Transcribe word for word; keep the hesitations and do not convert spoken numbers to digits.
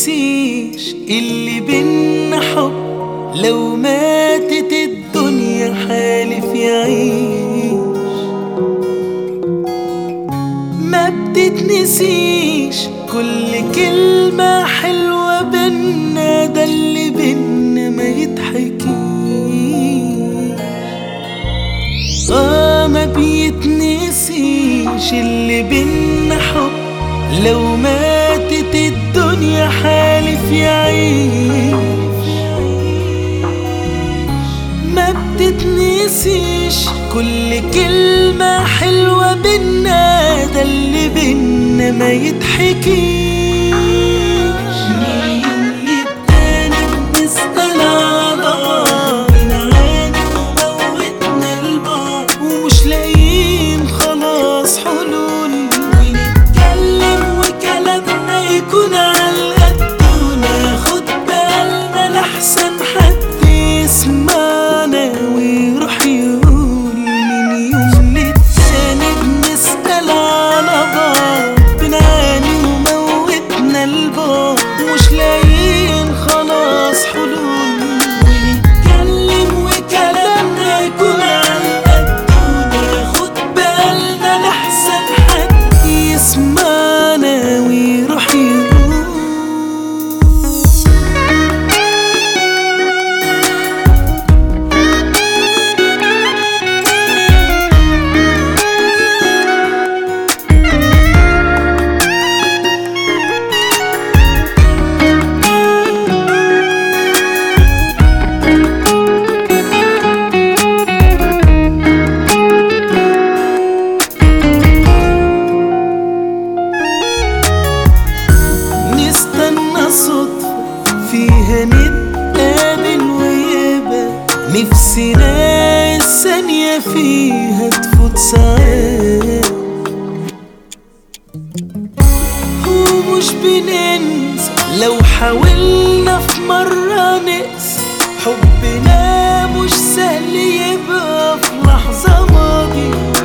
بتتنسيش اللي بينا حب، لو ماتت الدنيا حالف يعيش. ما بتتنسيش كل كلمة حلوة بينا، ده اللي بينا ما يتحكيش. اه ما بيتنسيش اللي بينا حب، لو ماتت الدنيا حالف يعيش. ما بتتنسيش كل كلمة حلوة بينا، ده اللي بينا ما يتحكيش. فيها نتقابل ويبقى نفسنا الثانية فيها تفوت ساعات، ومش بننسى لو حاولنا في مرة نقسى. حبنا مش سهل يبقى في لحظة ماضي،